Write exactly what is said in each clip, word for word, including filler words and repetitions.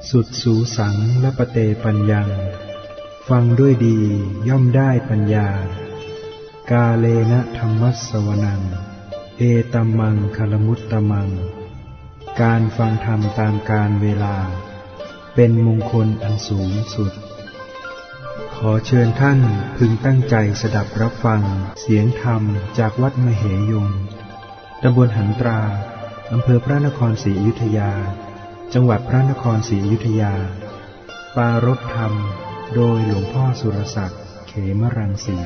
สุดสูสังและปเตปัญญังฟังด้วยดีย่อมได้ปัญญากาเลนะธัมมัสสวนังเอตัมมังคลมุตตมังการฟังธรรมตามกาลเวลาเป็นมงคลอันสูงสุดขอเชิญท่านพึงตั้งใจสดับรับฟังเสียงธรรมจากวัดมเหยงตำบลหันตราอำเภอพระนครศรีอยุธยาจังหวัดพระนครศรีอยุธยาปารภธรรมโดยหลวงพ่อสุรศักดิ์เขมรังสี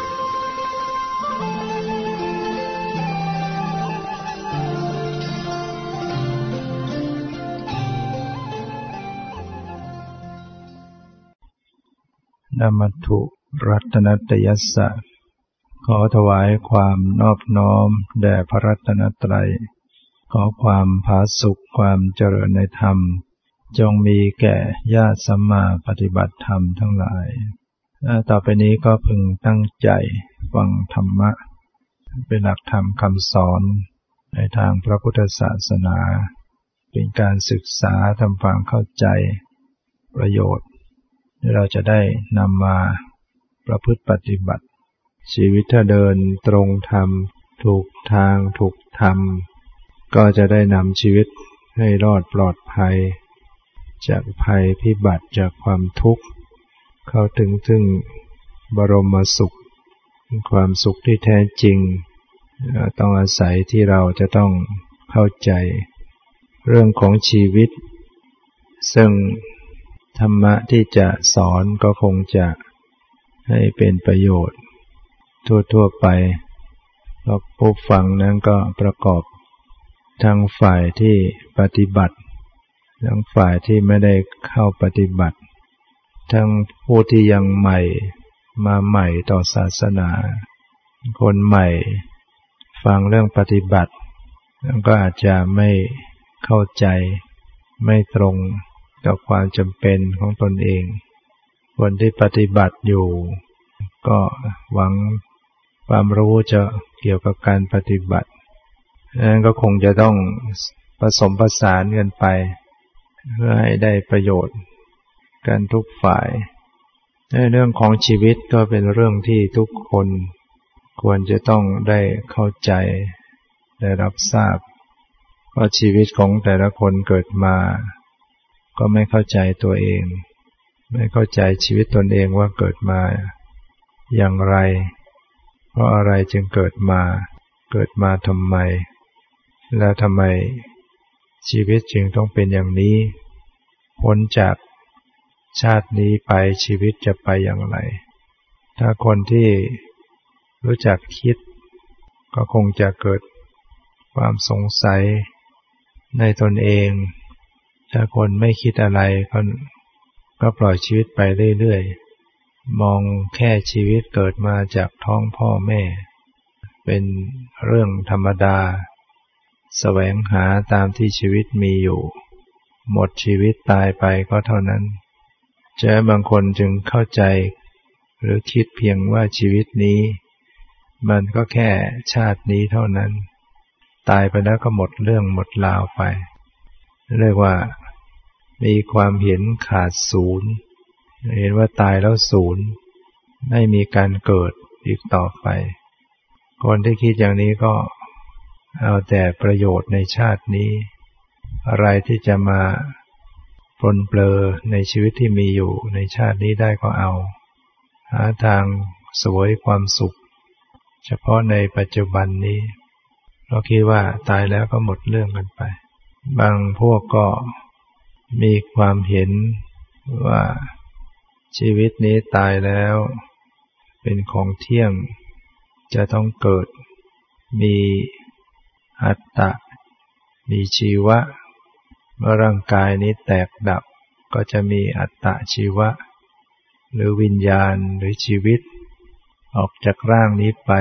นะมัตถุรัตนัตยัสสะขอถวายความนอบน้อมแด่พระรัตนตรัยขอความผาสุกความเจริญในธรรมจงมีแก่ญาติสัมมาปฏิบัติธรรมทั้งหลายต่อไปนี้ก็พึงตั้งใจฟังธรรมะเป็นหลักธรรมคำสอนในทางพระพุทธศาสนาเป็นการศึกษาทำความเข้าใจประโยชน์ที่เราจะได้นำมาประพฤติปฏิบัติชีวิตถ้าเดินตรงธรรมถูกทางถูกธรรมก็จะได้นำชีวิตให้รอดปลอดภัยจากภัยพิบัติจากความทุกข์เข้าถึงถึงบรมสุขความสุขที่แท้จริงต้องอาศัยที่เราจะต้องเข้าใจเรื่องของชีวิตซึ่งธรรมะที่จะสอนก็คงจะให้เป็นประโยชน์ทั่วๆไปเพราะผู้ฟังนั้นก็ประกอบทั้งฝ่ายที่ปฏิบัติทั้งฝ่ายที่ไม่ได้เข้าปฏิบัติทั้งผู้ที่ยังใหม่มาใหม่ต่อศาสนาคนใหม่ฟังเรื่องปฏิบัติก็อาจจะไม่เข้าใจไม่ตรงกับความจำเป็นของตนเองคนที่ปฏิบัติอยู่ก็หวังความรู้จะเกี่ยวกับการปฏิบัตินั้นก็คงจะต้องผสมผสานกันไปเพื่อให้ได้ประโยชน์กันทุกฝ่ายในเรื่องของชีวิตก็เป็นเรื่องที่ทุกคนควรจะต้องได้เข้าใจได้รับทราบเพราะชีวิตของแต่ละคนเกิดมาก็ไม่เข้าใจตัวเองไม่เข้าใจชีวิตตนเองว่าเกิดมาอย่างไรเพราะอะไรจึงเกิดมาเกิดมาทำไมแล้วทำไมชีวิตจึงต้องเป็นอย่างนี้พ้นจากชาตินี้ไปชีวิตจะไปอย่างไรถ้าคนที่รู้จักคิดก็คงจะเกิดความสงสัยในตนเองถ้าคนไม่คิดอะไรก็ก็ปล่อยชีวิตไปเรื่อยๆมองแค่ชีวิตเกิดมาจากท้องพ่อแม่เป็นเรื่องธรรมดาแสวงหาตามที่ชีวิตมีอยู่หมดชีวิตตายไปก็เท่านั้นเจ้าบางคนจึงเข้าใจหรือคิดเพียงว่าชีวิตนี้มันก็แค่ชาตินี้เท่านั้นตายไปแล้วก็หมดเรื่องหมดราวไปเรียกว่ามีความเห็นขาดศูนย์เห็นว่าตายแล้วศูนย์ไม่มีการเกิดอีกต่อไปคนที่คิดอย่างนี้ก็เอาแต่ประโยชน์ในชาตินี้อะไรที่จะมาปรนเปรอในชีวิตที่มีอยู่ในชาตินี้ได้ก็เอาหาทางเสวยความสุขเฉพาะในปัจจุบันนี้เราคิดว่าตายแล้วก็หมดเรื่องกันไปบางพวกก็มีความเห็นว่าชีวิตนี้ตายแล้วเป็นของเที่ยงจะต้องเกิดมีอัตตะมีชีวะเมื่อร่างกายนี้แตกดับก็จะมีอัตตะชีวะหรือวิญญาณหรือชีวิตออกจากร่างนี้ไป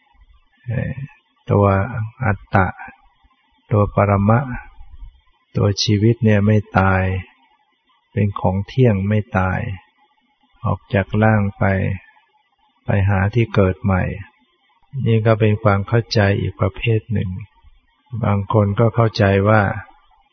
ตัวอัตตะตัวปรมะตัวชีวิตเนี่ยไม่ตายเป็นของเที่ยงไม่ตายออกจากร่างไปไปหาที่เกิดใหม่นี่ก็เป็นความเข้าใจอีกประเภทหนึ่งบางคนก็เข้าใจว่า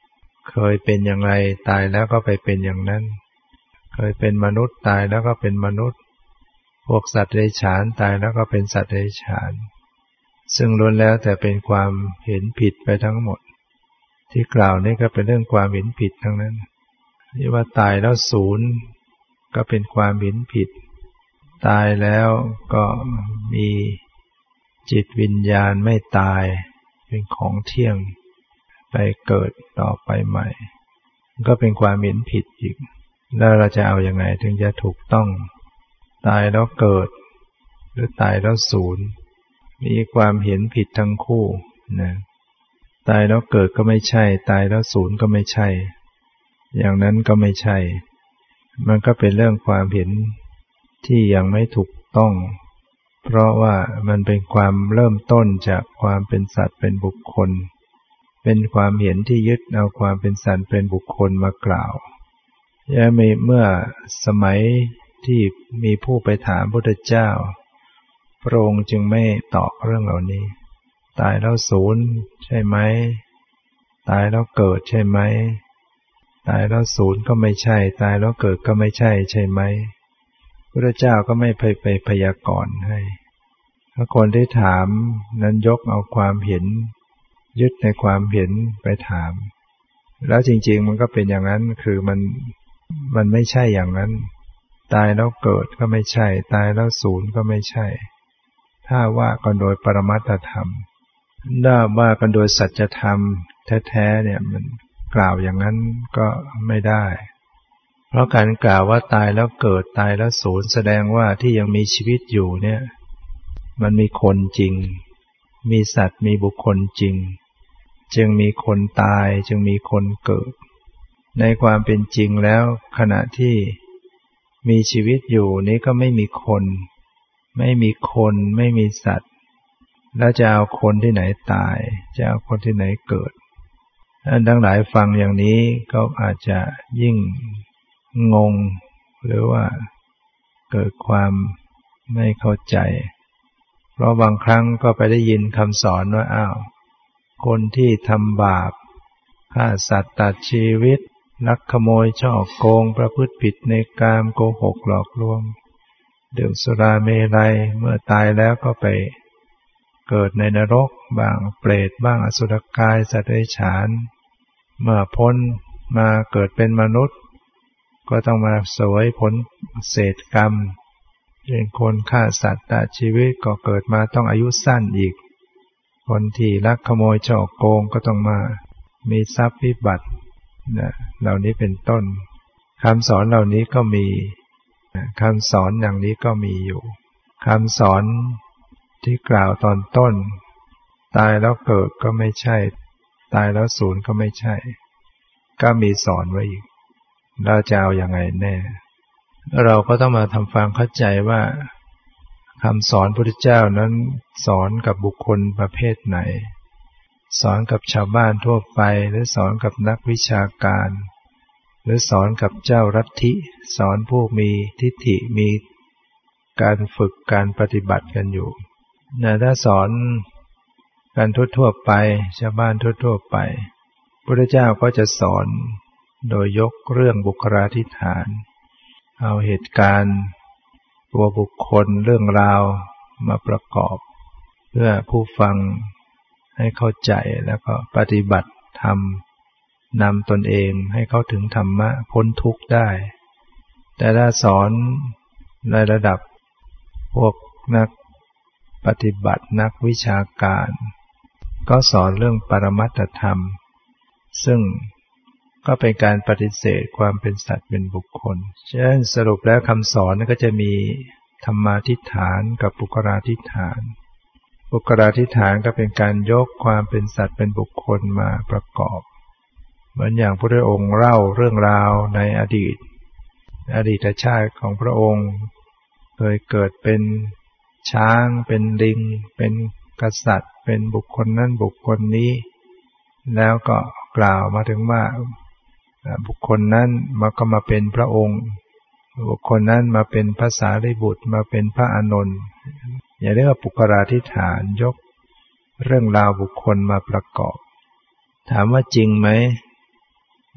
เคยเป็นอย่างไรตายแล้วก็ไปเป็นอย่างนั้นเคยเป็นมนุษย์ตายแล้วก็เป็นมนุษย์พวกสัตว์เดรัจฉานตายแล้วก็เป็นสัตว์เดรัจฉานซึ่งล้วนแล้วแต่เป็นความเห็นผิดไปทั้งหมดที่กล่าวนี่ก็เป็นเรื่องความเห็นผิดทั้งนั้นที่ว่าตายแล้วศูนย์ก็เป็นความเห็นผิดตายแล้วก็มีจิตวิญญาณไม่ตายเป็นของเที่ยงไปเกิดต่อไปใหม่ก็เป็นความเห็นผิดอีกแล้วเราจะเอาอย่างไงถึงจะถูกต้องตายแล้วเกิดหรือตายแล้วศูนย์มีความเห็นผิดทั้งคู่นะตายแล้วเกิดก็ไม่ใช่ตายแล้วศูนย์ก็ไม่ใช่อย่างนั้นก็ไม่ใช่มันก็เป็นเรื่องความเห็นที่ยังไม่ถูกต้องเพราะว่ามันเป็นความเริ่มต้นจากความเป็นสัตว์เป็นบุคคลเป็นความเห็นที่ยึดเอาความเป็นสัตว์เป็นบุคคลมากล่าวและเมื่อสมัยที่มีผู้ไปถามพระพุทธเจ้าพระองค์จึงไม่ตอบเรื่องเหล่านี้ตายแล้วศูนย์ใช่ไหมตายแล้วเกิดใช่ไหมตายแล้วศูนย์ก็ไม่ใช่ตายแล้วเกิดก็ไม่ใช่ใช่ไหมพระพุทธเจ้าก็ไม่ไปไปพยากรณ์ให้ถ้าคนที่ถามนั้นยกเอาความเห็นยึดในความเห็นไปถามแล้วจริงๆมันก็เป็นอย่างนั้นคือมันมันไม่ใช่อย่างนั้นตายแล้วเกิดก็ไม่ใช่ตายแล้วศูนย์ก็ไม่ใช่ถ้าว่ากันโดยปรมัตถธรรมถ้าว่ากันโดยสัจธรรมแท้ๆเนี่ยมันกล่าวอย่างนั้นก็ไม่ได้เพราะการกล่าวว่าตายแล้วเกิดตายแล้วศูนย์แสดงว่าที่ยังมีชีวิตอยู่เนี่ยมันมีคนจริงมีสัตว์มีบุคคลจริงจึงมีคนตายจึงมีคนเกิดในความเป็นจริงแล้วขณะที่มีชีวิตอยู่นี้ก็ไม่มีคนไม่มีคนไม่มีสัตว์แล้วจะเอาคนที่ไหนตายจะเอาคนที่ไหนเกิดท่านทั้งหลายฟังอย่างนี้ก็อาจจะยิ่งงงหรือว่าเกิดความไม่เข้าใจเพราะบางครั้งก็ไปได้ยินคำสอนว่าอ้าวคนที่ทำบาปฆ่าสัตว์ตัดชีวิตลักขโมยฉ้อโกงประพฤติผิดในกามโกหกหลอกลวงดื่มสุราเมรัยเมื่อตายแล้วก็ไปเกิดในนรกบ้างเปรตบ้างอสุรกายสัตว์เดรัจฉานเมื่อพ้นมาเกิดเป็นมนุษย์ก็ต้องมาเสวยผลเศษกรรมเป็นคนฆ่าสัตว์ตัดชีวิตก็เกิดมาต้องอายุสั้นอีกคนที่ลักขโมยฉ้อโกงก็ต้องมามีทรัพย์วิบัตินะเหล่านี้เป็นต้นคำสอนเหล่านี้ก็มีคำสอนอย่างนี้ก็มีอยู่คำสอนที่กล่าวตอนต้นตายแล้วเกิดก็ไม่ใช่ตายแล้วศูนย์ก็ไม่ใช่ก็มีสอนไว้อีกเราจะเอาอย่างไงแน่เราก็ต้องมาทำความเข้าใจว่าคำสอนพระพุทธเจ้านั้นสอนกับบุคคลประเภทไหนสอนกับชาวบ้านทั่วไปหรือสอนกับนักวิชาการหรือสอนกับเจ้าลัทธิสอนผู้มีทิฏฐิมีการฝึกการปฏิบัติกันอยู่นะถ้าสอนกันทั่วๆไปชาวบ้านทั่วๆไปพระพุทธเจ้าก็จะสอนโดยยกเรื่องบุคลาธิฐานเอาเหตุการณ์ตัวบุคคลเรื่องราวมาประกอบเพื่อผู้ฟังให้เข้าใจแล้วก็ปฏิบัติธรรมนำตนเองให้เข้าถึงธรรมะพ้นทุกข์ได้แต่ถ้าสอนในระดับพวกนักปฏิบัตินักวิชาการก็สอนเรื่องปรมัตถธรรมซึ่งก็เป็นการปฏิเสธความเป็นสัตว์เป็นบุคคลฉะนั้นสรุปแล้วคำสอนก็จะมีธรรมาธิฐานกับปุคลาธิฐานปุคลาธิฐานก็เป็นการยกความเป็นสัตว์เป็นบุคคลมาประกอบเหมือนอย่างพระองค์เล่าเรื่องราวในอดีตอดีตชาติของพระองค์เคยเกิดเป็นช้างเป็นลิงเป็นกษัตริย์เป็นบุคคลนั้นบุคคลนี้แล้วก็กล่าวมาถึงว่าบุคคลนั้นมาก็มาเป็นพระองค์บุคคลนั้นมาเป็นพระสารีบุตรมาเป็นพระอานนท์อย่าเรียกว่าปุคลาธิฐานยกเรื่องราวบุคคลมาประกอบถามว่าจริงไหม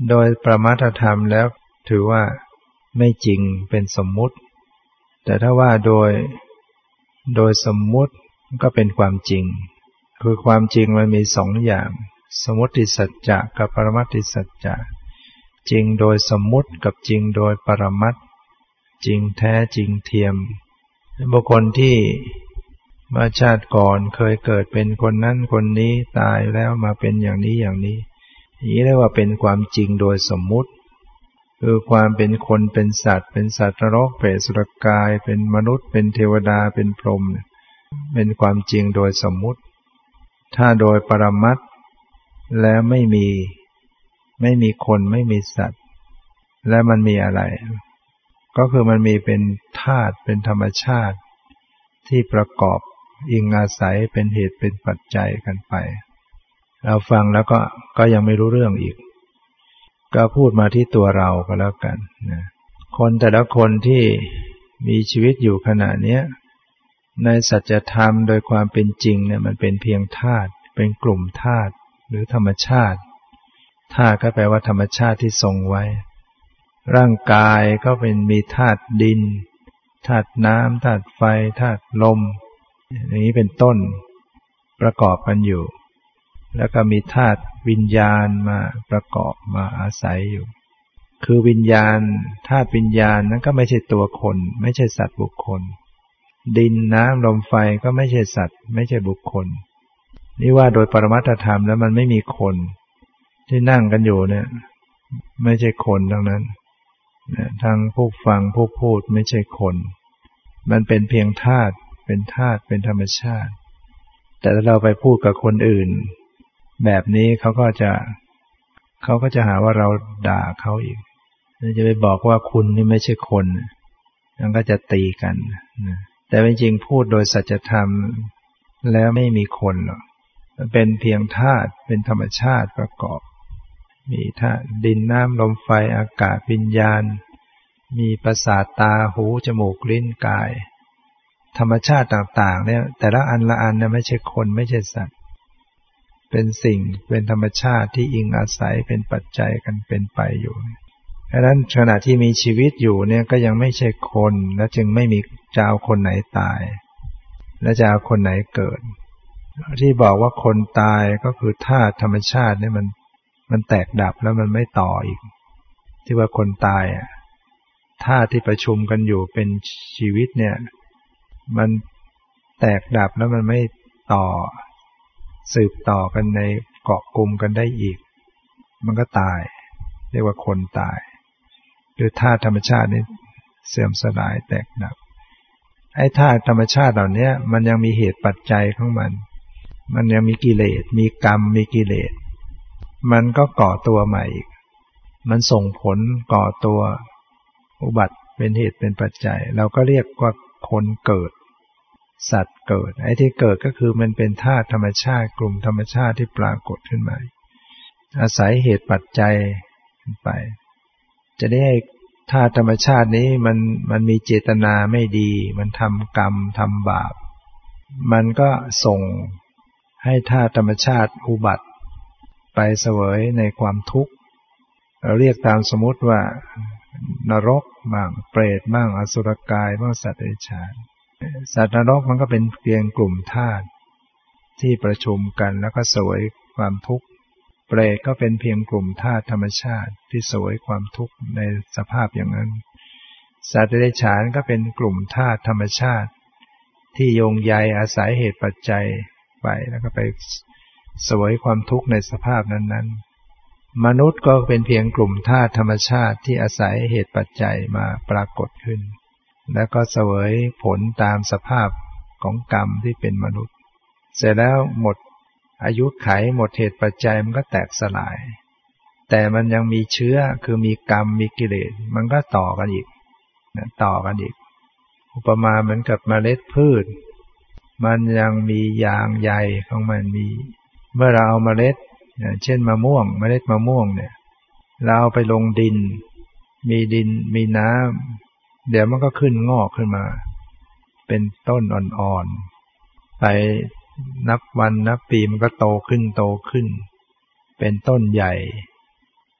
โดยประมัตธรรมแล้วถือว่าไม่จริงเป็นสมมุติแต่ถ้าว่าโดยโดยสมมุติก็เป็นความจริงคือความจริงมันมีสองอย่างสมมุติสัจจะกับปรมัตถสัจจะจริงโดยสมมุติกับจริงโดยปรมัตถ์จริงแท้จริงเทียมบุคคลที่เมื่อชาติก่อนเคยเกิดเป็นคนนั้นคนนี้ตายแล้วมาเป็นอย่างนี้อย่างนี้นี้เรียกว่าเป็นความจริงโดยสมมุติคือความเป็นคนเป็นสัตว์เป็นสัตว์นรกเปรตสุรกายเป็นมนุษย์เป็นเทวดาเป็นพรหมเป็นความจริงโดยสมมุติถ้าโดยปรมัตถ์แล้วไม่มีไม่มีคนไม่มีสัตว์และมันมีอะไรก็คือมันมีเป็นธาตุเป็นธรรมชาติที่ประกอบอิงอาศัยเป็นเหตุเป็นปัจจัยกันไปเราฟังแล้วก็ก็ยังไม่รู้เรื่องอีกก็พูดมาที่ตัวเราก็แล้วกันนะคนแต่ละคนที่มีชีวิตอยู่ขณะนี้ในสัจธรรมโดยความเป็นจริงเนี่ยมันเป็นเพียงธาตุเป็นกลุ่มธาตุหรือธรรมชาติธาตุก็แปลว่าธรรมชาติที่ทรงไว้ร่างกายก็เป็นมีธาตุดินธาตุน้ำธาตุไฟธาตุลมอย่างนี้เป็นต้นประกอบกันอยู่แล้วก็มีธาตุวิญญาณมาประกอบมาอาศัยอยู่คือวิญญาณธาตุวิญญาณนั้นก็ไม่ใช่ตัวคนไม่ใช่สัตว์บุคคลดินน้ำลมไฟก็ไม่ใช่สัตว์ไม่ใช่บุคคลนี่ว่าโดยปรมัตถธรรมแล้วมันไม่มีคนที่นั่งกันอยู่เนี่ยไม่ใช่คนทั้งนั้นทั้งผู้ฟังผู้พูดไม่ใช่คนมันเป็นเพียงธาตุเป็นธาตุเป็นธรรมชาติแต่ถ้าเราไปพูดกับคนอื่นแบบนี้เขาก็จะเขาก็จะหาว่าเราด่าเขาอีกจะไปบอกว่าคุณนี่ไม่ใช่คนมันก็จะตีกันแต่จริงๆพูดโดยสัจธรรมแล้วไม่มีคนหรอกมันเป็นเพียงธาตุเป็นธรรมชาติประกอบมีธาตุดินน้ำลมไฟอากาศวิญญาณมีประสาทตาหูจมูกลิ้นกายธรรมชาติต่างๆเนี่ยแต่ละอันละอันเนี่ยไม่ใช่คนไม่ใช่สัตว์เป็นสิ่งเป็นธรรมชาติที่อิงอาศัยเป็นปัจจัยกันเป็นไปอยู่เพราะฉะนั้นขณะที่มีชีวิตอยู่เนี่ยก็ยังไม่ใช่คนและจึงไม่มีจะเอาคนไหนตายและจะเอาคนไหนเกิดที่บอกว่าคนตายก็คือธาตุธรรมชาติเนี่ยมันมันแตกดับแล้วมันไม่ต่ออีกที่ว่าคนตายอ่ะธาตุที่ประชุมกันอยู่เป็นชีวิตเนี่ยมันแตกดับแล้วมันไม่ต่อสืบต่อกันในเกาะกลุ่มกันได้อีกมันก็ตายเรียกว่าคนตายหรือธาตุธรรมชาตินี้เสื่อมสลายแตกดับไอ้ธาตุธรรมชาติเหล่านี้มันยังมีเหตุปัจจัยของมันมันยังมีกิเลสมีกรรมมีกิเลสมันก็ก่อตัวใหม่อีกมันส่งผลก่อตัวอุบัติเป็นเหตุเป็นปัจจัยเราก็เรียกว่าคนเกิดสัตว์เกิดไอ้ที่เกิดก็คือมันเป็นธาตุธรรมชาติกลุ่มธรรมชาติที่ปรากฏขึ้นมาอาศัยเหตุปัจจัยไปจะได้ให้ธาตุธรรมชาตินี้มันมันมีเจตนาไม่ดีมันทำกรรมทำบาปมันก็ส่งให้ธาตุธรรมชาติอุบัติไปเสวยในความทุกข์เราเรียกตามสมมติว่านรกบ้างเปรตบ้างอสุรกายบ้างสัตว์เดรัจฉานสัตว์นรกมันก็เป็นเพียงกลุ่มธาตุที่ประชุมกันแล้วก็เสวยความทุกข์เปรตก็เป็นเพียงกลุ่มธาตุธรรมชาติที่เสวยความทุกข์ในสภาพอย่างนั้นสัตว์เดรัจฉานก็เป็นกลุ่มธาตุธรรมชาติที่โยงใยอาศัยเหตุปัจจัยไปแล้วก็ไปเสวยความทุกข์ในสภาพนั้นๆมนุษย์ก็เป็นเพียงกลุ่มธาตุธรรมชาติที่อาศัยเหตุปัจจัยมาปรากฏขึ้นแล้วก็เสวยผลตามสภาพของกรรมที่เป็นมนุษย์เสร็จแล้วหมดอายุไขหมดเหตุปัจจัยมันก็แตกสลายแต่มันยังมีเชื้อคือมีกรรมมีกิเลสมันก็ต่อกันอีกต่อกันอีกอุปมาเหมือนกับเมล็ดพืชมันยังมียางใยของมันมีเมื่อเราเอาเมล็ดเช่นมะม่วงเมล็ดมะม่วงเนี่ยเราเอาไปลงดินมีดินมีน้ำเดี๋ยวมันก็ขึ้นงอกขึ้นมาเป็นต้นอ่อนๆไปนับวันนับปีมันก็โตขึ้นโตขึ้นเป็นต้นใหญ่ออก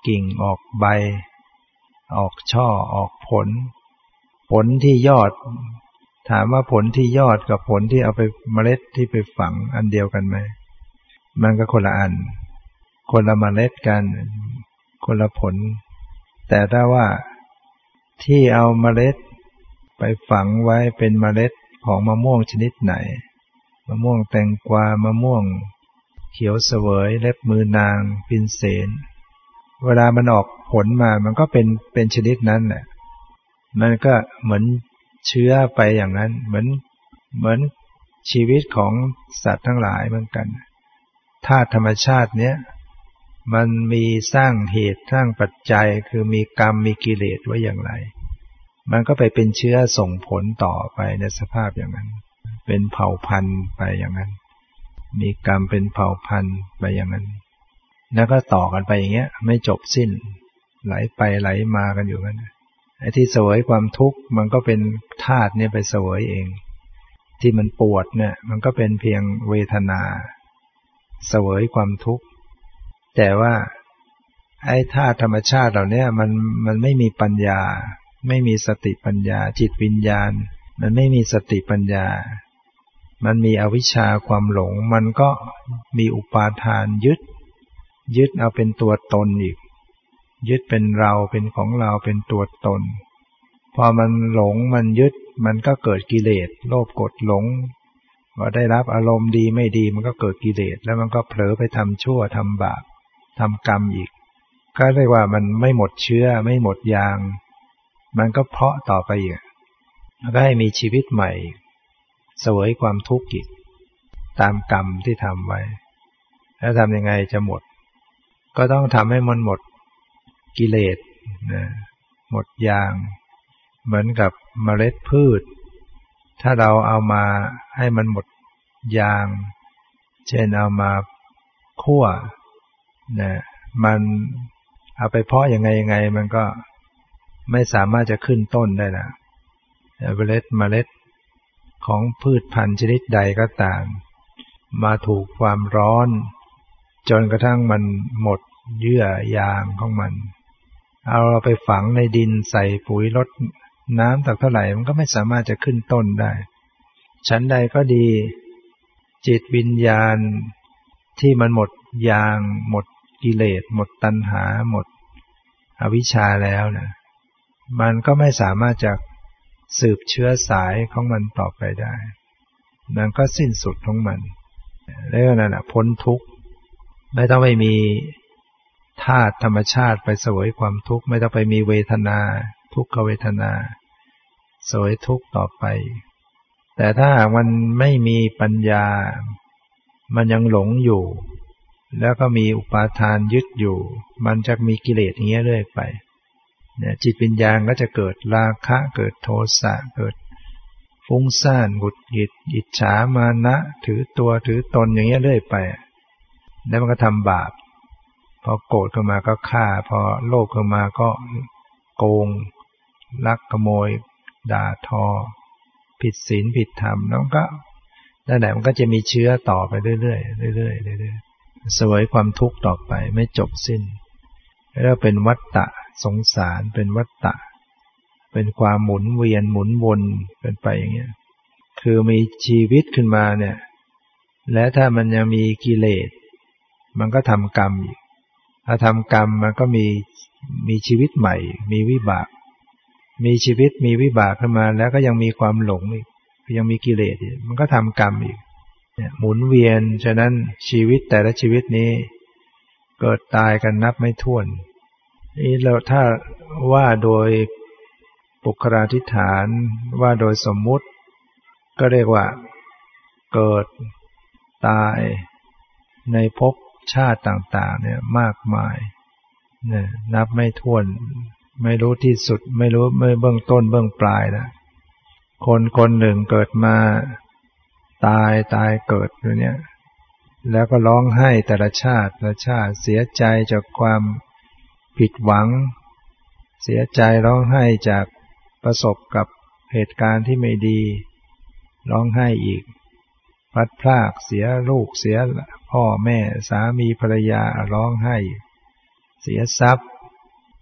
กิ่งออกใบออกช่อออกผลผลที่ยอดถามว่าผลที่ยอดกับผลที่เอาไปเมล็ดที่ไปฝังอันเดียวกันไหมมันก็คนละอันคนละเมล็ดกันคนละผลแต่ถ้าว่าที่เอาเมล็ดไปฝังไว้เป็นเมล็ดของมะม่วงชนิดไหนมะม่วงแตงกวามะม่วงเขียวเสวยเล็บมือนางพินเสนเวลามันออกผลมามันก็เป็นเป็นชนิดนั้นแหละมันก็เหมือนเชื้อไปอย่างนั้นเหมือนเหมือนชีวิตของสัตว์ทั้งหลายเหมือนกันธาตุธรรมชาติเนี้ยมันมีสร้างเหตุสร้างปัจจัยคือมีกรรมมีกิเลสไว้อย่างไรมันก็ไปเป็นเชื้อส่งผลต่อไปในสภาพอย่างนั้นเป็นเผ่าพันธุ์ไปอย่างนั้นมีกรรมเป็นเผ่าพันธุ์ไปอย่างนั้นแล้วก็ต่อกันไปอย่างเงี้ยไม่จบสิ้นไหลไปไหลมากันอยู่กันไอ้ที่เสวยความทุกข์มันก็เป็นธาตุเนี่ยไปเสวยเองที่มันปวดเนี่ยมันก็เป็นเพียงเวทนาเสวยความทุกข์แต่ว่าไอ้ธาตุธรรมชาติเหล่านี้มันมันไม่มีปัญญาไม่มีสติปัญญาจิตวิญญาณมันไม่มีสติปัญญามันมีอวิชชาความหลงมันก็มีอุปาทานยึดยึดเอาเป็นตัวตนอีกยึดเป็นเราเป็นของเราเป็นตัวตนพอมันหลงมันยึดมันก็เกิดกิเลสโลภโกรธหลงพอได้รับอารมณ์ดีไม่ดีมันก็เกิดกิเลสแล้วมันก็เผลอไปทำชั่วทำบาปทำกรรมอีกก็เรียกว่ามันไม่หมดเชื้อไม่หมดยางมันก็เพาะต่อไปอีกแล้วก็ให้มีชีวิตใหม่เสวยความทุกข์อีกตามกรรมที่ทำไว้แล้วทำยังไงจะหมดก็ต้องทำให้มันหมดกิเลสนะหมดยางเหมือนกับเมล็ดพืชถ้าเราเอามาให้มันหมดยางเช่นเอามาคั่วนะมันเอาไปเพาะยังไงยังไงมันก็ไม่สามารถจะขึ้นต้นได้นะเมล็ดเมล็ดของพืชพันธุ์ชนิดใดก็ตามมาถูกความร้อนจนกระทั่งมันหมดเยื่อยางของมันเอาเราไปฝังในดินใส่ปุ๋ยรดน้ำตักเท่าไหร่มันก็ไม่สามารถจะขึ้นต้นได้ชั้นใดก็ดีจิตวิญญาณที่มันหมดยางหมดกิเลสหมดตัณหาหมดอวิชชาแล้วนะมันก็ไม่สามารถจะสืบเชื้อสายของมันต่อไปได้มันก็สิ้นสุดของมันแล้วนั่นแหละพ้นทุกข์ไม่ต้องไปมีธาตุธรรมชาติไปเสวยความทุกข์ไม่ต้องไปมีเวทนาทุกขเวทนาเสวยทุกข์ต่อไปแต่ถ้ามันไม่มีปัญญามันยังหลงอยู่แล้วก็มีอุปาทานยึดอยู่มันจะมีกิเลสอย่างเงี้ยเรื่อยไปเนี่ยจิตวิญญาณก็จะเกิดราคะเกิดโทสะเกิดฟุ้งซ่านหงุดหงิดอิจฉามานะถือตัวถือตนอย่างเงี้ยเรื่อยไปแล้วมันก็ทำบาปพอโกรธขึ้นมาก็ฆ่าพอโลภขึ้นมาก็โกงลักขโมยด่าทอผิดศีลผิดธรรมแล้วก็นั่นแหละมันก็จะมีเชื้อต่อไปเรื่อยๆเรื่อยๆเรื่อยๆเสวยความทุกข์ต่อไปไม่จบสิ้นแล้วเป็นวัฏฏะสงสารเป็นวัฏฏะเป็นความหมุนเวียนหมุนวนเป็นไปอย่างเงี้ยคือมีชีวิตขึ้นมาเนี่ยและถ้ามันยังมีกิเลสมันก็ทำกรรมอีกถ้าทำกรรมมันก็มีมีชีวิตใหม่มีวิบากมีชีวิตมีวิบากขึ้นมาแล้วก็ยังมีความหลงอีกยังมีกิเลสอีกมันก็ทำกรรมอีกเนี่ยหมุนเวียนฉะนั้นชีวิตแต่ละชีวิตนี้เกิดตายกันนับไม่ถ้วนนี่เราถ้าว่าโดยปุคราธิฐานว่าโดยสมมุติก็เรียกว่าเกิดตายในภพชาติต่างๆเนี่ยมากมายเนี่ยนับไม่ถ้วนไม่รู้ที่สุดไม่รู้ไม่เบื้องต้นเบื้องปลายนะคนคนหนึ่งเกิดมาตายตายเกิดอยู่เนี่ยแล้วก็ร้องไห้แต่ละชาติแต่ละชาติเสียใจจากความผิดหวังเสียใจร้องไห้จากประสบกับเหตุการณ์ที่ไม่ดีร้องไห้อีกพลัดพรากเสียลูกเสียพ่อแม่สามีภรรยาร้องไห้เสียทรัพย์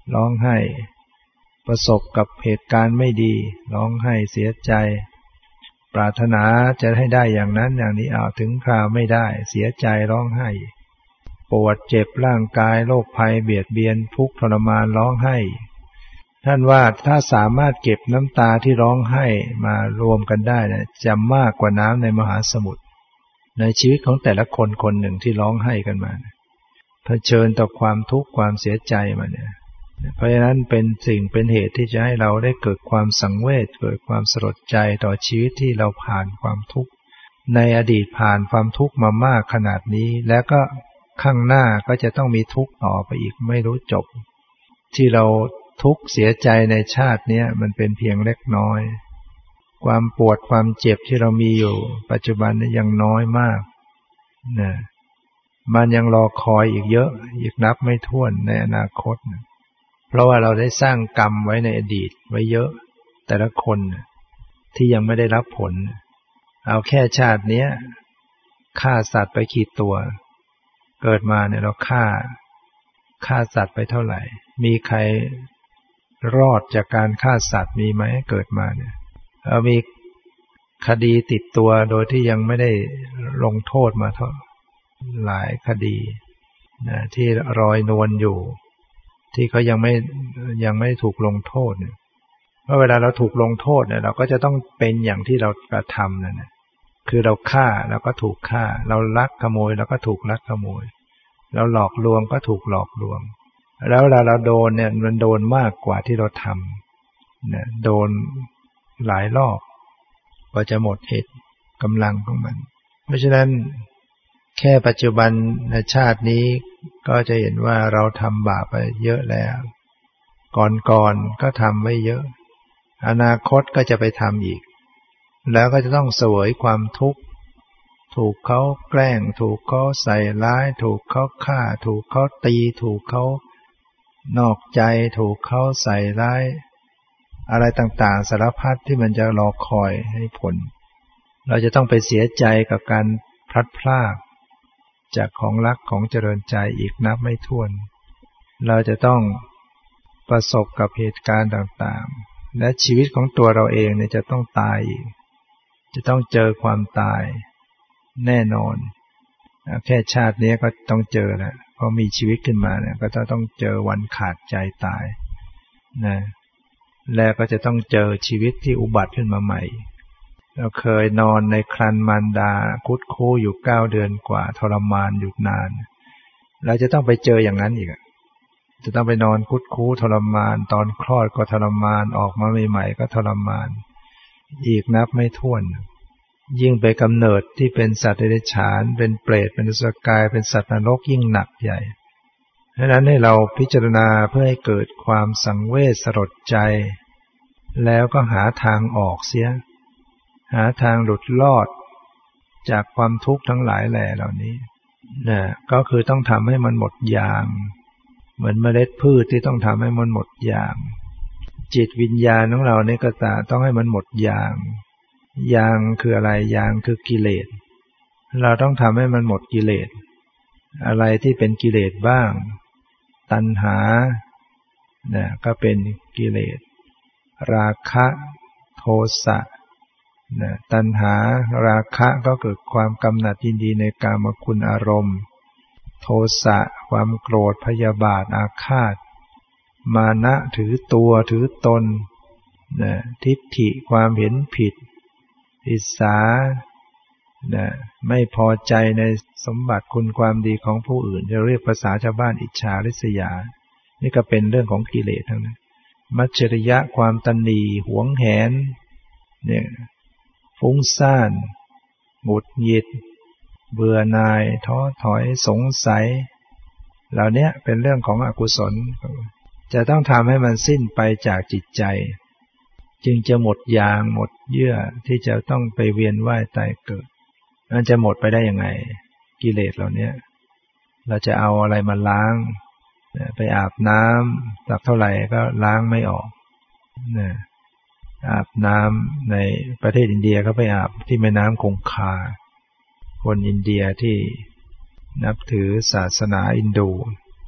ร้องไห้ประสบกับเหตุการณ์ไม่ดีร้องไห้เสียใจปรารถนาจะให้ได้อย่างนั้นอย่างนี้เอาถึงคราวไม่ได้เสียใจร้องไห้ปวดเจ็บร่างกายโรคภัยเบียดเบียนทุกข์ทรมานร้องไห้ท่านว่าถ้าสามารถเก็บน้ำตาที่ร้องไห้มารวมกันได้นะจะมากกว่าน้ำในมหาสมุทรในชีวิตของแต่ละคนคนหนึ่งที่ร้องไห้กันมาเผชิญต่อความทุกข์ความเสียใจมาเนี่ยเพราะฉะนั้นเป็นสิ่งเป็นเหตุที่จะให้เราได้เกิดความสังเวชเกิดความสลดใจต่อชีวิตที่เราผ่านความทุกข์ในอดีตผ่านความทุกข์มามากขนาดนี้แล้วก็ข้างหน้าก็จะต้องมีทุกข์ต่อไปอีกไม่รู้จบที่เราทุกข์เสียใจในชาตินี้มันเป็นเพียงเล็กน้อยความปวดความเจ็บที่เรามีอยู่ปัจจุบันนี้ยังน้อยมากนะมันยังรอคอยอีกเยอะอีกนับไม่ถ้วนในอนาคตนะเพราะว่าเราได้สร้างกรรมไว้ในอดีตไว้เยอะแต่ละคนที่ยังไม่ได้รับผลเอาแค่ชาตินี้ฆ่าสัตว์ไปกี่ตัวเกิดมาเนี่ยเราฆ่าฆ่าสัตว์ไปเท่าไหร่มีใครรอดจากการฆ่าสัตว์มีไหมเกิดมาเนี่ยเอามีคดีติดตัวโดยที่ยังไม่ได้ลงโทษมาเท่าหลายคดีนะที่รอยนวลอยู่ที่เขายังไม่ยังไม่ถูกลงโทษเนี่ยเพราะเวลาเราถูกลงโทษเนี่ยเราก็จะต้องเป็นอย่างที่เรากระทำนั่นแหละคือเราฆ่าเราก็ถูกฆ่าเราลักขโมยเราก็ถูกลักขโมยเราหลอกลวงก็ถูกหลอกลวงแล้วเวลาเราโดนเนี่ยมันโดนมากกว่าที่เราทำเนี่ยโดนหลายรอบกว่าจะหมดเหตุกำลังของมันเพราะฉะนั้นแค่ปัจจุบันในชาตินี้ก็จะเห็นว่าเราทำบาปไปเยอะแล้วก่อนๆก็ทำไว้เยอะอนาคตก็จะไปทำอีกแล้วก็จะต้องเสวยความทุกข์ถูกเขาแกล้งถูกเขาใส่ร้ายถูกเขาฆ่าถูกเขาตีถูกเขานอกใจถูกเขาใส่ร้ายอะไรต่างๆสารพัดที่มันจะรอคอยให้ผลเราจะต้องไปเสียใจกับการพลัดพรากจากของรักของเจริญใจอีกนับไม่ถ้วนเราจะต้องประสบกับเหตุการณ์ต่างๆและชีวิตของตัวเราเองเนี่ยจะต้องตายอีกจะต้องเจอความตายแน่นอนแค่ชาตินี้ก็ต้องเจอแล้วพอมีชีวิตขึ้นมาเนี่ยก็จะต้องเจอวันขาดใจตายนะแล้วก็จะต้องเจอชีวิตที่อุบัติขึ้นมาใหม่เราเคยนอนในครรภ์มารดาคุดคู้อยู่เก้าเดือนกว่าทรมานอยู่นานเราจะต้องไปเจออย่างนั้นอีกจะต้องไปนอนคุดคู้ทรมานตอนคลอดก็ทรมานออกมาใหม่ๆก็ทรมานอีกนับไม่ถ้วนยิ่งไปกำเนิดที่เป็นสัตว์เดรัจฉานเป็นเปรตเป็นอสุรกายเป็นสัตว์นรกยิ่งหนักใหญ่ดังนั้นให้เราพิจารณาเพื่อให้เกิดความสังเวชสลดใจแล้วก็หาทางออกเสียหาทางหลุดรอดจากความทุกข์ทั้งหลายแหล่เหล่านี้นะก็คือต้องทำให้มันหมดยางเหมือนเมล็ดพืชที่ต้องทำให้มันหมดยางจิตวิญญาณของเราเนี่ยก็ต้องให้มันหมดยางยางคืออะไรยางคือกิเลสเราต้องทำให้มันหมดกิเลสอะไรที่เป็นกิเลสบ้างตัณหานะก็เป็นกิเลสราคะโทสะนะตัณหาราคะก็เกิดความกำหนัดยินดีในกามคุณอารมณ์โทสะความโกรธพยาบาทอาฆาตมานะถือตัวถือตนนะทิฏฐิความเห็นผิดอิจฉานะไม่พอใจในสมบัติคุณความดีของผู้อื่นจะเรียกภาษาชาวบ้านอิจฉาริษยานี่ก็เป็นเรื่องของกิเลสทั้งนั้นมัจฉริยะความตณีหวงแหนเนี่ยฟุ้งซ่านหงุดหงิดเบื่อหน่ายท้อถอยสงสัยเหล่านี้เป็นเรื่องของอกุศลจะต้องทำให้มันสิ้นไปจากจิตใจจึงจะหมดยางหมดเยื่อที่จะต้องไปเวียนว่ายตายเกิดมันจะหมดไปได้ยังไงกิเลสเหล่านี้เราจะเอาอะไรมาล้างไปอาบน้ำสักเท่าไหร่ก็ล้างไม่ออกนะอาบน้ำในประเทศอินเดียเขาไปอาบที่แม่น้ำคงคาคนอินเดียที่นับถือศาสนาอินดู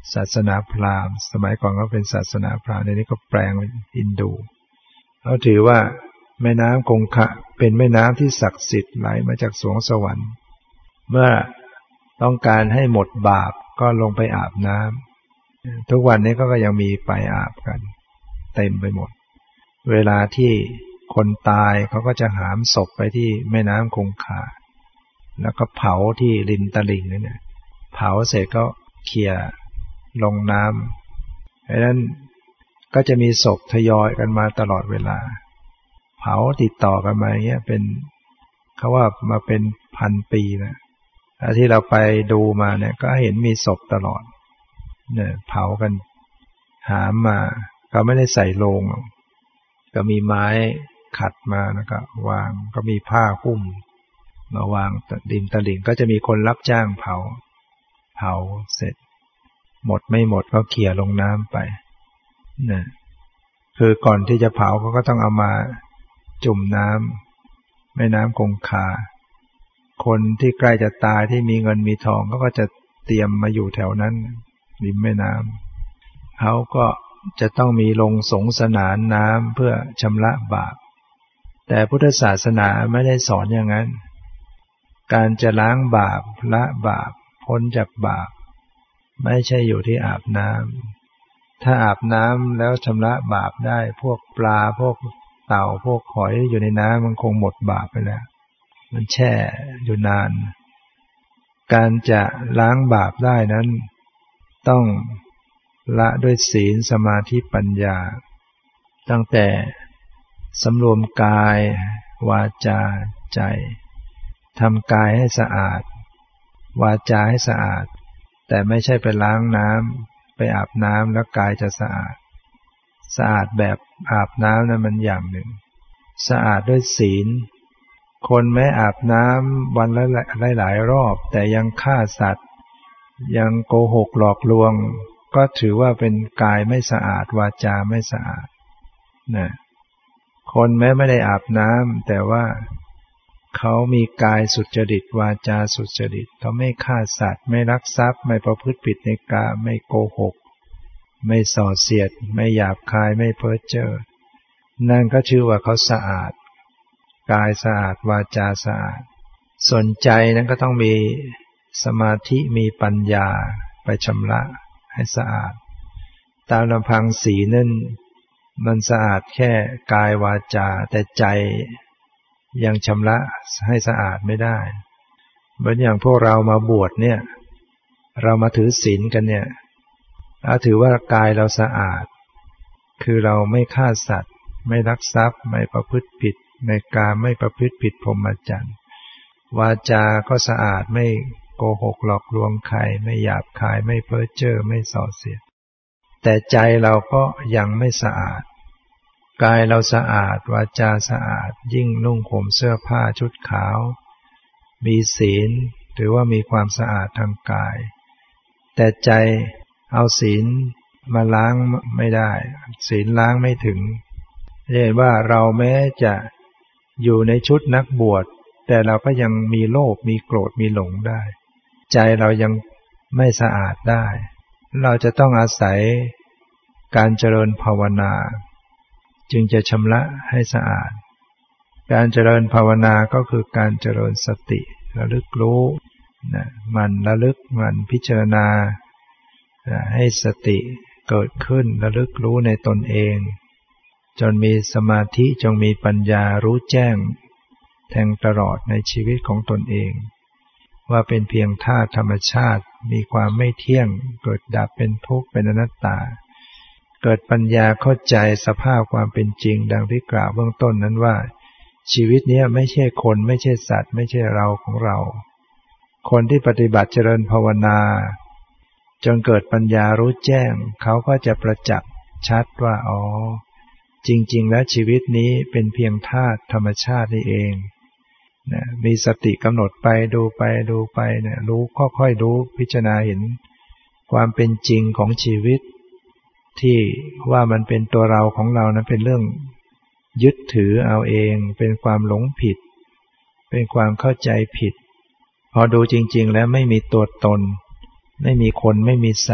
ศาสนาพราหมณ์สมัยก่อนก็เป็นศาสนาพราหมณ์ในนี้ก็แปลงเป็นฮินดูเขาถือว่าแม่น้ำคงคาเป็นแม่น้ำที่ศักดิ์สิทธิ์ไหลมาจากสวงสวรรค์เมื่อต้องการให้หมดบาปก็ลงไปอาบน้ำทุกวันนี้ก็ยังมีไปอาบกันเต็มไปหมดเวลาที่คนตายเขาก็จะหามศพไปที่แม่น้ำคงคาแล้วก็เผาที่ริมตลิ่งนั่นแหละเผาเสร็จก็เคลียร์ลงน้ำเพราะฉะนั้นก็จะมีศพทยอยกันมาตลอดเวลาเผาติดต่อกันมาอย่างเงี้ยเป็นเขาว่ามาเป็นพันปีนะที่เราไปดูมาเนี่ยก็เห็นมีศพตลอดเนี่ยเผากันหามมาก็ไม่ได้ใส่โลงก็มีไม้ขัดมาแล้วก็วางก็มีผ้าหุ้มมาวางดินตลิ่งก็จะมีคนรับจ้างเผาเผาเสร็จหมดไม่หมดก็เขี่ยลงน้ำไปนะคือก่อนที่จะเผาเขาก็ต้องเอามาจุ่มน้ำแม่น้ำคงคาคนที่ใกล้จะตายที่มีเงินมีทองเขาก็จะเตรียมมาอยู่แถวนั้นริมแม่น้ำเขาก็จะต้องมีลงสงสนานน้ำเพื่อชำระบาปแต่พุทธศาสนาไม่ได้สอนอย่างนั้นการจะล้างบาปละบาปพ้นจากบาปไม่ใช่อยู่ที่อาบน้ำถ้าอาบน้ำแล้วชำระบาปได้พวกปลาพวกเต่าพวกหอยอยู่ในน้ำมันคงหมดบาปไปแล้วมันแช่อยู่นานการจะล้างบาปได้นั้นต้องละด้วยศีลสมาธิปัญญาตั้งแต่สำรวมกายวาจาใจทำกายให้สะอาดวาจาให้สะอาดแต่ไม่ใช่ไปล้างน้ำไปอาบน้ำแล้วกายจะสะอาดสะอาดแบบอาบน้ำนั้นมันอย่างหนึ่งสะอาดด้วยศีลคนแม้อาบน้ำวันละหลายๆรอบแต่ยังฆ่าสัตว์ยังโกหกหลอกลวงก็ถือว่าเป็นกายไม่สะอาดวาจาไม่สะอาดนะคนแม้ไม่ได้อาบน้ำแต่ว่าเขามีกายสุจริตวาจาสุจริตเขาไม่ฆ่าสัตว์ไม่ลักทรัพย์ไม่ประพฤติผิดในกามไม่โกหกไม่ส่อเสียดไม่หยาบคายไม่เพ้อเจ้อนั่นก็ชื่อว่าเขาสะอาดกายสะอาดวาจาสะอาดส่วนใจนั้นก็ต้องมีสมาธิมีปัญญาไปชำระให้สะอาดตามลำพังศีลนั้นมันสะอาดแค่กายวาจาแต่ใจยังชำระให้สะอาดไม่ได้เหมือนอย่างพวกเรามาบวชเนี่ยเรามาถือศีลกันเนี่ยเราถือว่ากายเราสะอาดคือเราไม่ฆ่าสัตว์ไม่ลักทรัพย์ไม่ประพฤติผิดในกามไม่ประพฤติผิดพรหมจรรย์วาจาก็สะอาดไม่โกหกหลอกลวงใครไม่หยาบคายไม่เพ้อเจ้อไม่ส่อเสียดแต่ใจเราก็ยังไม่สะอาดกายเราสะอาดวาจาสะอาดยิ่งนุ่งห่มเสื้อผ้าชุดขาวมีศีลถือว่ามีความสะอาดทางกายแต่ใจเอาศีลมาล้างไม่ได้ศีลล้างไม่ถึงเห็นว่าเราแม้จะอยู่ในชุดนักบวชแต่เราก็ยังมีโลภมีโกรธมีหลงได้ใจเรายังไม่สะอาดได้เราจะต้องอาศัยการเจริญภาวนาจึงจะชำระให้สะอาดการเจริญภาวนาก็คือการเจริญสติระลึกรู้นะมันระลึกมันพิจารณาให้สติเกิดขึ้นระลึกรู้ในตนเองจนมีสมาธิจงมีปัญญารู้แจ้งแทงตลอดในชีวิตของตนเองว่าเป็นเพียงธาตุธรรมชาติมีความไม่เที่ยงเกิดดับเป็นทุกข์เป็นอนัตตาเกิดปัญญาเข้าใจสภาพความเป็นจริงดังที่กล่าวเบื้องต้นนั้นว่าชีวิตนี้ไม่ใช่คนไม่ใช่สัตว์ไม่ใช่เราของเราคนที่ปฏิบัติเจริญภาวนาจนเกิดปัญญารู้แจ้งเขาก็จะประจักษ์ชัดว่าอ๋อจริงๆแล้วชีวิตนี้เป็นเพียงธาตุธรรมชาตินี่เองนะมีสติกำหนดไปดูไปดูไปเนี่ยรู้ค่อยๆรู้พิจารณาเห็นความเป็นจริงของชีวิตที่ว่ามันเป็นตัวเราของเรานั้นเป็นเรื่องยึดถือเอาเองเป็นความหลงผิดเป็นความเข้าใจผิดพอดูจริงๆแล้วไม่มีตัวตนไม่มีคนไม่มีสัตว์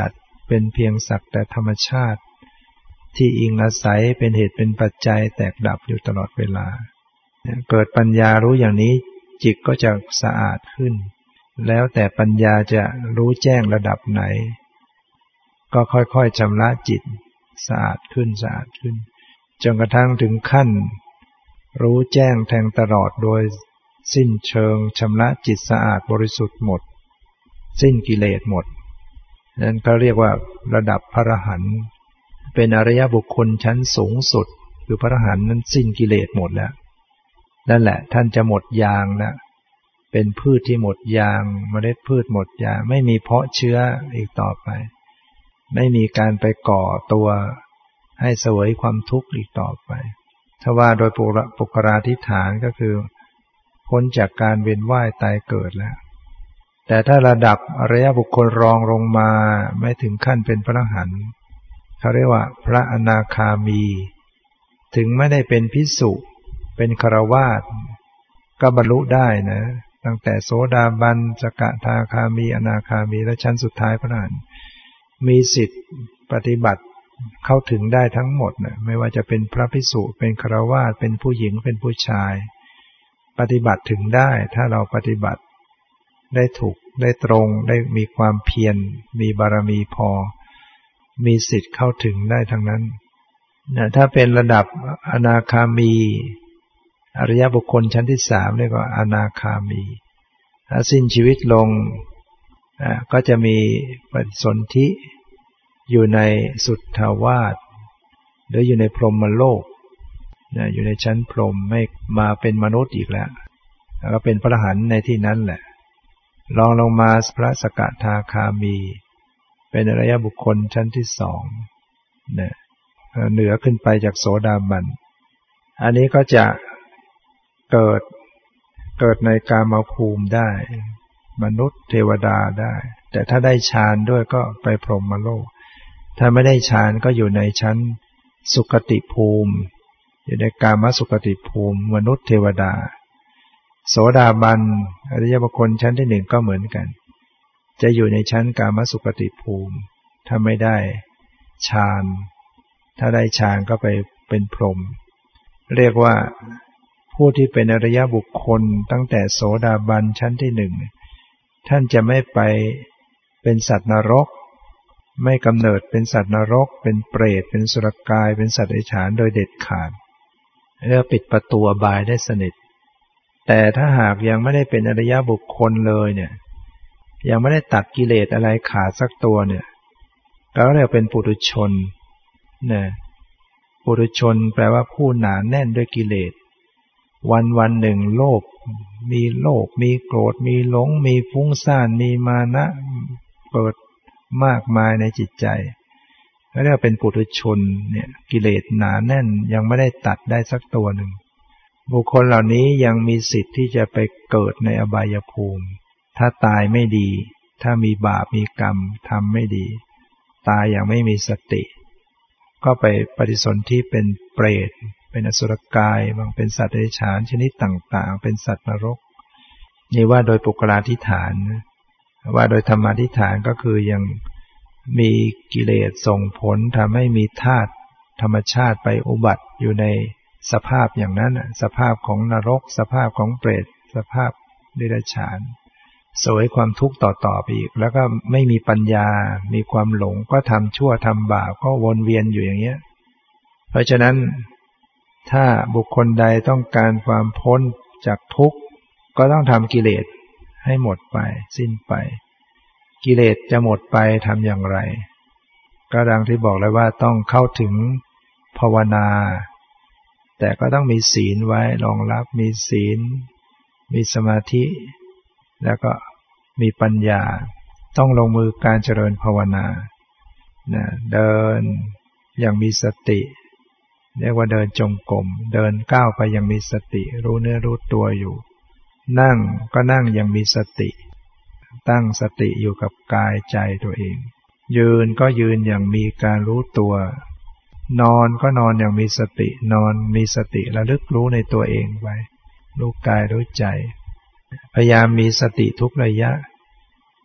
เป็นเพียงสักแต่ธรรมชาติที่อิงอาศัยเป็นเหตุเป็นปัจจัยแตกดับอยู่ตลอดเวลาเกิดปัญญารู้อย่างนี้จิตก็จะสะอาดขึ้นแล้วแต่ปัญญาจะรู้แจ้งระดับไหนก็ค่อยๆชำระจิตสะอาดขึ้นสะอาดขึ้นจนกระทั่งถึงขั้นรู้แจ้งแทงตลอดโดยสิ้นเชิงชำระจิตสะอาดบริสุทธิ์หมดสิ้นกิเลสหมดนั่นก็เรียกว่าระดับพระอรหันต์เป็นอริยบุคคลชั้นสูงสุดคือพระอรหันต์นั้นสิ้นกิเลสหมดแล้วนั่นแหละท่านจะหมดยางแล้วเป็นพืชที่หมดยางเมล็ดพืชหมดยางไม่มีเพาะเชื้ออีกต่อไปไม่มีการไปก่อตัวให้เสวยความทุกข์อีกต่อไปถ้าว่าโดยปุกราธิฐานก็คือพ้นจากการเวียนว่ายตายเกิดแล้วแต่ถ้าระดับอริยบุคคลรองลงมาไม่ถึงขั้นเป็นพระอรหันต์เขาเรียกว่าพระอนาคามีถึงไม่ได้เป็นภิกษุเป็นฆราวาสก็บรรลุได้นะตั้งแต่โสดาบันสกทาคามีอนาคามีและชั้นสุดท้ายพระอรหันต์มีสิทธิ์ปฏิบัติเข้าถึงได้ทั้งหมดนะไม่ว่าจะเป็นพระภิกษุเป็นฆราวาสเป็นผู้หญิงเป็นผู้ชายปฏิบัติถึงได้ถ้าเราปฏิบัติได้ถูกได้ตรงได้มีความเพียรมีบารมีพอมีสิทธิ์เข้าถึงได้ทั้งนั้นนะถ้าเป็นระดับอนาคามีอริยบุคคลชั้นที่สามเรียกว่าอนาคามีถ้าสิ้นชีวิตลงก็จะมีปฏิสนธิอยู่ในสุทธาวาสหรืออยู่ในพรหมโลกอยู่ในชั้นพรหมไม่มาเป็นมนุษย์อีกแล้วแล้วก็เป็นพระอรหันต์ในที่นั้นแหละรองลงมาพระสกทาคามีเป็นอริยบุคคลชั้นที่สองเนี่ยเหนือขึ้นไปจากโสดาบันอันนี้ก็จะเกิดเกิดในกามภูมิได้มนุษย์เทวดาได้แต่ถ้าได้ฌานด้วยก็ไปพรหมโลกถ้าไม่ได้ฌานก็อยู่ในชั้นสุคติภูมิอยู่ในกามสุคติภูมิมนุษย์เทวดาโสดาบันอริยบุคคลชั้นที่หนึ่งก็เหมือนกันจะอยู่ในชั้นกามสุคติภูมิถ้าไม่ได้ฌานถ้าได้ฌานก็ไปเป็นพรหมเรียกว่าผู้ที่เป็นอริยบุคคลตั้งแต่โสดาบันชั้นที่หนึ่งท่านจะไม่ไปเป็นสัตว์นรกไม่กำเนิดเป็นสัตว์นรกเป็นเปรตเป็นสุรกายเป็นสัตว์เดรัจฉานโดยเด็ดขาดเรียกปิดประตูอบายได้สนิทแต่ถ้าหากยังไม่ได้เป็นอริยบุคคลเลยเนี่ยยังไม่ได้ตัดกิเลสอะไรขาดสักตัวเนี่ยก็เรียกเป็นปุถุชนเนี่ยปุถุชนแปลว่าผู้หนาแน่นด้วยกิเลสวันวันหนึ่งโลภมีโลภมีโกรธมีหลงมีฟุ้งซ่านมีมานะเปิดมากมายในจิตใจเรียกเป็นปุถุชนเนี่ยกิเลสหนาแน่นยังไม่ได้ตัดได้สักตัวหนึ่งบุคคลเหล่านี้ยังมีสิทธิ์ที่จะไปเกิดในอบายภูมิถ้าตายไม่ดีถ้ามีบาปมีกรรมทำไม่ดีตายอย่างไม่มีสติก็ไปปฏิสนธิเป็นเปรตเป็นอสุรกายบางเป็นสัตว์เดรัจฉานชนิดต่างๆเป็นสัตว์นรกนี่ว่าโดยปุกราธิฐานว่าโดยธรรมาธิฐานก็คือยังมีกิเลสส่งผลทำให้มีธาตุธรรมชาติไปอุบัติอยู่ในสภาพอย่างนั้นสภาพของนรกสภาพของเปรตสภาพเดรัจฉานเสวยความทุกข์ต่อๆไปอีกแล้วก็ไม่มีปัญญามีความหลงก็ทำชั่วทำบาปก็วนเวียนอยู่อย่างเงี้ยเพราะฉะนั้นถ้าบุคคลใดต้องการความพ้นจากทุกข์ก็ต้องทำกิเลสให้หมดไปสิ้นไปกิเลสจะหมดไปทำอย่างไรก็ดังที่บอกเลยว่าต้องเข้าถึงภาวนาแต่ก็ต้องมีศีลไว้รองรับมีศีลมีสมาธิแล้วก็มีปัญญาต้องลงมือการเจริญภาวนานะเดินอย่างมีสติเรียกว่าเดินจงกรมเดินก้าวไปอย่างมีสติรู้เนื้อรู้ตัวอยู่นั่งก็นั่งอย่างมีสติตั้งสติอยู่กับกายใจตัวเองยืนก็ยืนอย่างมีการรู้ตัวนอนก็นอนอย่างมีสตินอนมีสติระลึกรู้ในตัวเองไว้รู้กายรู้ใจพยายามมีสติทุกระยะ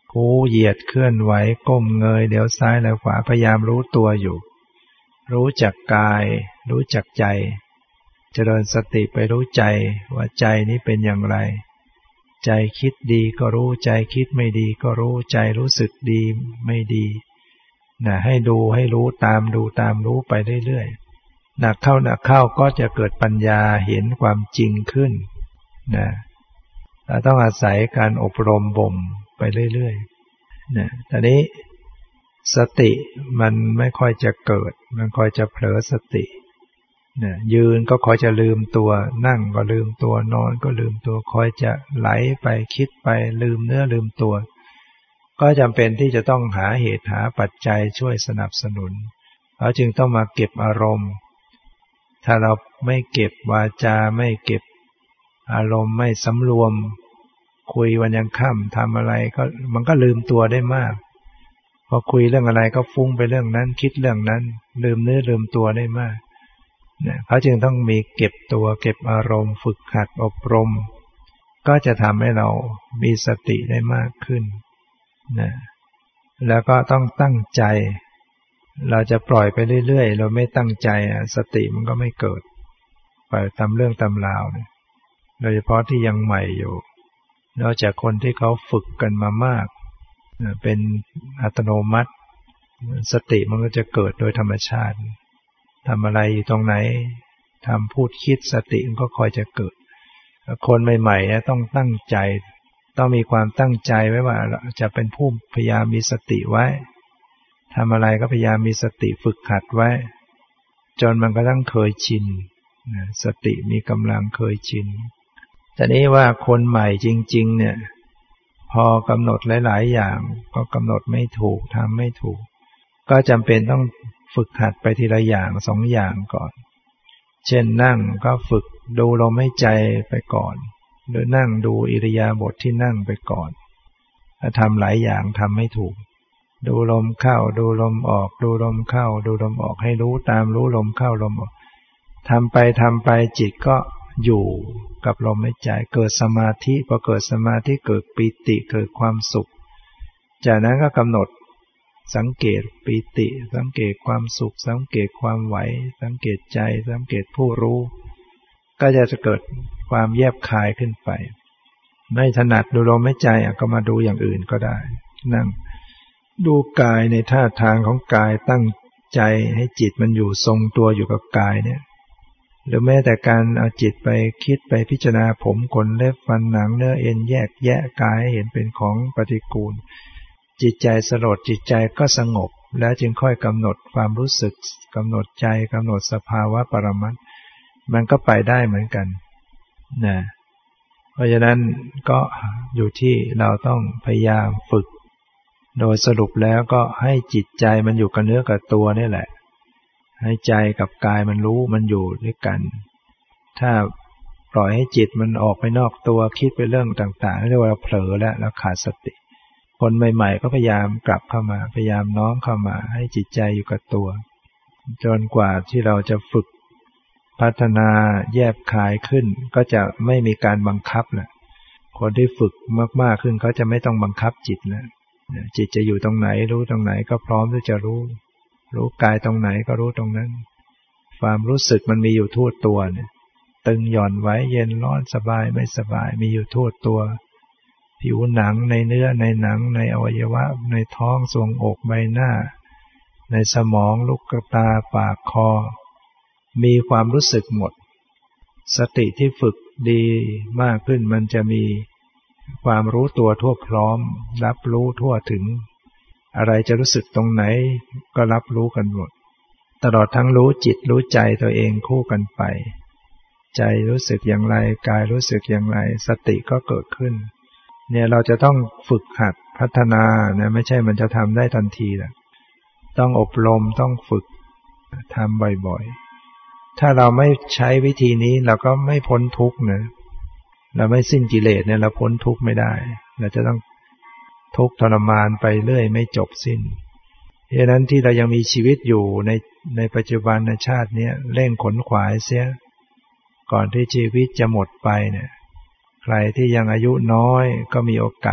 คูเหยียดเคลื่อนไหวก้มเงยเดี๋ยวซ้ายแล้วขวาพยายามรู้ตัวอยู่รู้จักกายรู้จักใจเจริญสติไปรู้ใจว่าใจนี้เป็นอย่างไรใจคิดดีก็รู้ใจคิดไม่ดีก็รู้ใจรู้สึกดีไม่ดีนะให้ดูให้รู้ตามดูตามรู้ไปเรื่อยๆหนักเข้าหนักเข้าก็จะเกิดปัญญาเห็นความจริงขึ้นนะเราต้องอาศัยการอบรมบ่มไปเรื่อยๆนะตอนนี้สติมันไม่ค่อยจะเกิดมันค่อยจะเผลอสตินะยืนก็คอยจะลืมตัวนั่งก็ลืมตัวนอนก็ลืมตัวคอยจะไหลไปคิดไปลืมเนื้อลืมตัวก็จำเป็นที่จะต้องหาเหตุหาปัจจัยช่วยสนับสนุนเราจึงต้องมาเก็บอารมณ์ถ้าเราไม่เก็บวาจาไม่เก็บอารมณ์ไม่สำรวมคุยวันยังค่ำทำอะไรก็มันก็ลืมตัวได้มากพอคุยเรื่องอะไรก็ฟุ้งไปเรื่องนั้นคิดเรื่องนั้นลืมเนื้อลืมตัวได้มากเนี่ยเขาจึงต้องมีเก็บตัวเก็บอารมณ์ฝึกหัดอบรมก็จะทำให้เรามีสติได้มากขึ้นนะแล้วก็ต้องตั้งใจเราจะปล่อยไปเรื่อยๆเราไม่ตั้งใจสติมันก็ไม่เกิดไปตามเรื่องตามราวเนี่ยโดยเฉพาะที่ยังใหม่อยู่นอกจากคนที่เขาฝึกกันมามากเป็นอัตโนมัติสติมันก็จะเกิดโดยธรรมชาติทำอะไรอยู่ตรงไหนทำพูดคิดสติมันก็คอยจะเกิดคนใหม่ๆต้องตั้งใจต้องมีความตั้งใจไว้ว่าจะเป็นผู้พยายามมีสติไว้ทำอะไรก็พยายามมีสติฝึกหัดไว้จนมันก็ต้องเคยชินสติมีกำลังเคยชินแต่นี้ว่าคนใหม่จริงๆเนี่ยพอกำหนดหลายๆอย่างก็กำหนดไม่ถูกทำไม่ถูกก็จำเป็นต้องฝึกหัดไปทีละอย่างสองอย่างก่อนเช่นนั่งก็ฝึกดูลมหายใจไปก่อนหรือนั่งดูอิริยาบถที่นั่งไปก่อนถ้าทำหลายอย่างทำไม่ถูกดูลมเข้าดูลมออกดูลมเข้าดูลมออกให้รู้ตามรู้ลมเข้าลมออกทำไปทำไปจิตก็อยู่กับลมหายใจเกิดสมาธิพอเกิดสมาธิเกิดปีติเกิดความสุขจากนั้นก็กำหนดสังเกตปีติสังเกตความสุขสังเกตความไหวสังเกตใจสังเกตผู้รู้ก็จะจะเกิดความแยบคายขึ้นไปไม่ถนัดดูลมหายใจก็มาดูอย่างอื่นก็ได้นั่งดูกายในท่าทางของกายตั้งใจให้จิตมันอยู่ทรงตัวอยู่กับกายเนี่ยหรือแม้แต่การเอาจิตไปคิดไปพิจารณาผมขนเล็บฟันหนังเนื้อเอ็นแยกแยะกายให้เห็นเป็นของปฏิกูลจิตใจสลดจิตใจก็สงบแล้วจึงค่อยกำหนดความรู้สึกกำหนดใจกำหนดสภาวะปรมัตถ์มันก็ไปได้เหมือนกันนะเพราะฉะนั้นก็อยู่ที่เราต้องพยายามฝึกโดยสรุปแล้วก็ให้จิตใจมันอยู่กับเนื้อกับตัวนี่แหละให้ใจกับกายมันรู้มันอยู่ด้วยกันถ้าปล่อยให้จิตมันออกไปนอกตัวคิดไปเรื่องต่างๆเรียกว่าเราเผลอแล้วแล้วขาดสติคนใหม่ๆก็พยายามกลับเข้ามาพยายามน้อมเข้ามาให้จิตใจอยู่กับตัวจนกว่าที่เราจะฝึกพัฒนาแยบคายขึ้นก็จะไม่มีการบังคับแหละคนที่ฝึกมากๆขึ้นเขาจะไม่ต้องบังคับจิตแล้วจิตจะอยู่ตรงไหนรู้ตรงไหนก็พร้อมที่จะรู้รู้กายตรงไหนก็รู้ตรงนั้นความรู้สึกมันมีอยู่ทั่วตัวเนี่ยตึงหย่อนไว้เย็นร้อนสบายไม่สบายมีอยู่ทั่วตัวผิวหนังในเนื้อในหนังในอวัยวะในท้องทรวงอกใบหน้าในสมองลูกตาปากคอมีความรู้สึกหมดสติที่ฝึกดีมากขึ้นมันจะมีความรู้ตัวทั่วพร้อมรับรู้ทั่วถึงอะไรจะรู้สึกตรงไหนก็รับรู้กันหมดตลอดทั้งรู้จิตรู้ใจตัวเองคู่กันไปใจรู้สึกอย่างไรกายรู้สึกอย่างไรสติก็เกิดขึ้นเนี่ยเราจะต้องฝึกหัดพัฒนานะไม่ใช่มันจะทำได้ทันทีนะต้องอบรมต้องฝึกทำบ่อยๆถ้าเราไม่ใช้วิธีนี้เราก็ไม่พ้นทุกข์นะเราไม่สิ้นกิเลสเนี่ยเราพ้นทุกข์ไม่ได้เราจะต้องทุกข์ทรมานไปเรื่อยไม่จบสิ้นเพราะฉะนั้นที่เรายังมีชีวิตอยู่ในในปัจจุบันในชาตินี้เร่งขนขวายเสียก่อนที่ชีวิตจะหมดไปเนี่ยใครที่ยังอายุน้อยก็มีโอกาส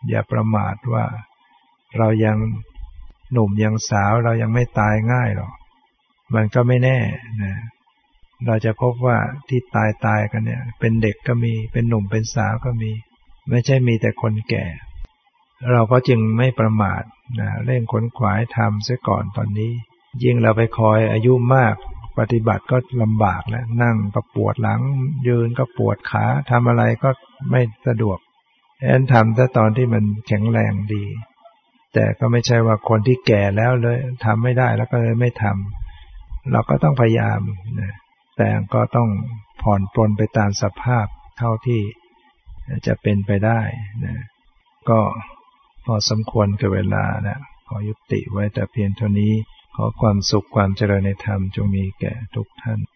อย่าประมาทว่าเรายังหนุ่มยังสาวเรายังไม่ตายง่ายหรอกมันก็ไม่แน่นะเราจะพบว่าที่ตายตายกันเนี่ยเป็นเด็กก็มีเป็นหนุ่มเป็นสาวก็มีไม่ใช่มีแต่คนแก่เราก็จึงไม่ประมาทนะเร่งขวนขวายทำเสียก่อนตอนนี้ยิ่งเราไปคอยอายุมากปฏิบัติก็ลำบากแล้วนั่งก็ปวดหลังยืนก็ปวดขาทำอะไรก็ไม่สะดวกฉะนั้นทำแต่ตอนที่มันแข็งแรงดีแต่ก็ไม่ใช่ว่าคนที่แก่แล้วเลยทำไม่ได้แล้วก็เลยไม่ทำเราก็ต้องพยายามนะแต่ก็ต้องผ่อนปลนไปตามสภาพเท่าที่จะเป็นไปได้นะก็พอสมควรกับเวลานะขอยุติไว้แต่เพียงเท่านี้ขอความสุขความเจริญในธรรมจงมีแก่ทุกท่าน